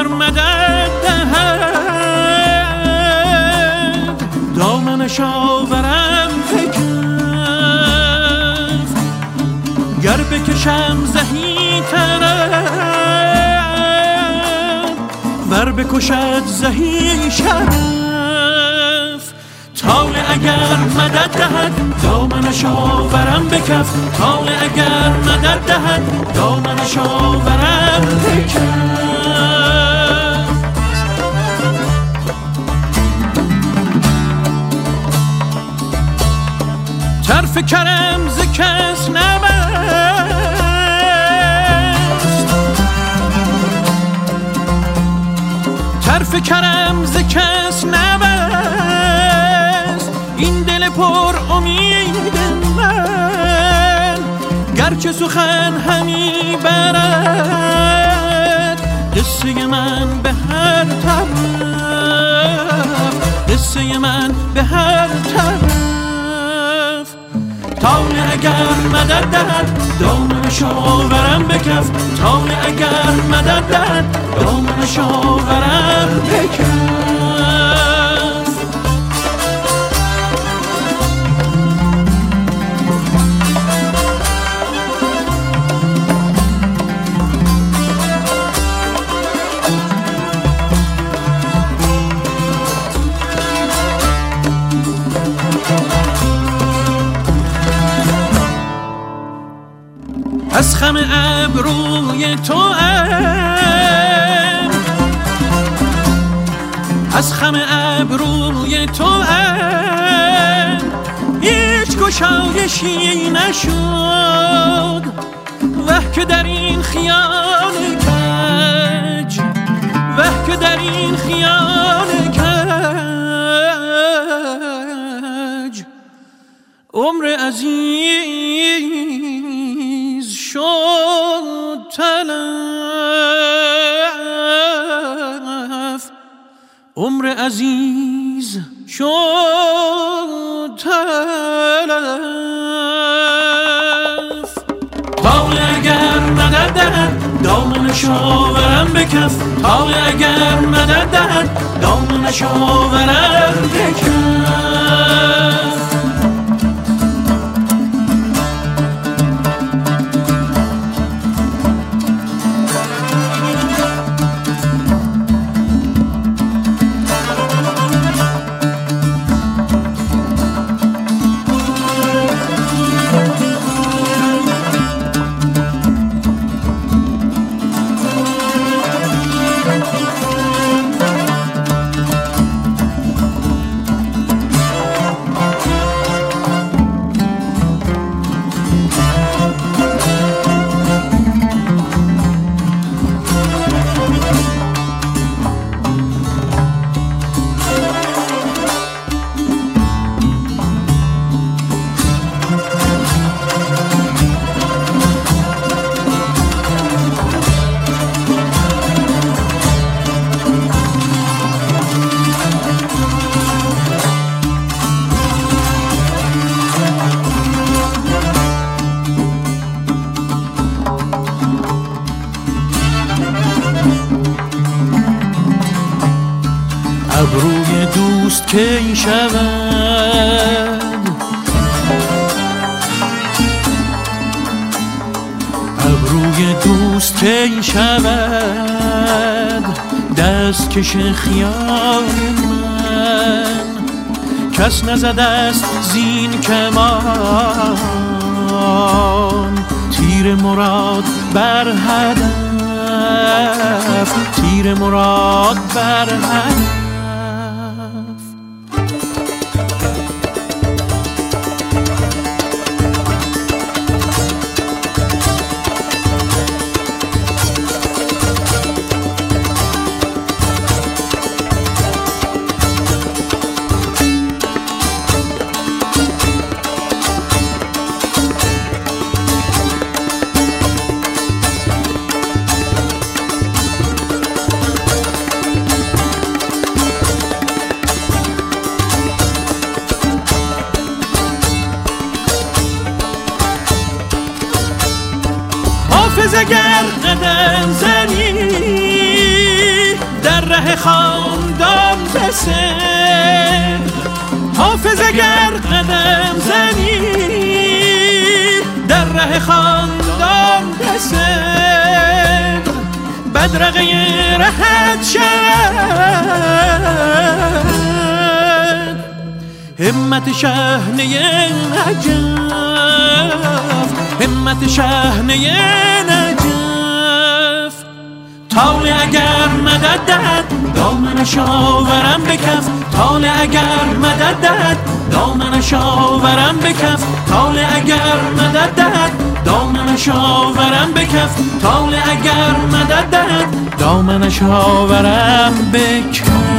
اگر مدد دهد دامنش آورم به کف، گر بکشم زهی طرف ور بکشد زهی شرف. طالع اگر مدد دهد دامنش آورم به کف، طالع اگر مدد دهد دامنش آورم به کف. طرف کرم ز کس نبست، طرف کرم ز کس نبست، این دل پر امید من گرچه سخن همی برد قصه من به هر طرف، قصه من به هر طرف. طالع اگر مدد دهد دامنش آورم به کف، طالع اگر مدد دهد دامنش آورم به کف. از خم ابروی تو از خم ابروی تو هیچ گشایشی نشد، وه که در این خیال کج، وه که در این خیال کج عمر عزیز شد تلف، عمر عزیز شد تلف. طالع اگر مدد دهد دامنش آورم به کف، طالع اگر مدد دهد دامنش آورم به کف. ابروی دوست کی شود، ابروی دوست کی شود دست کش خیال من، کس نزده است زین کمان تیر مراد بر هدف، تیر مراد بر هدف. حافظ اگر قدم زنی ره خاندان بسر حافظ اگر قدم زنی در ره خاندان بسر بدرقه رهت شد همت شهنه نجف همت شهنه نجف طالع اگر مدد دهد دامنش آورم به کف طالع اگر مدد دهد دامنش آورم به کف طالع اگر مدد دهد دامنش آورم به کف طالع اگر مدد دهد دامنش آورم به کف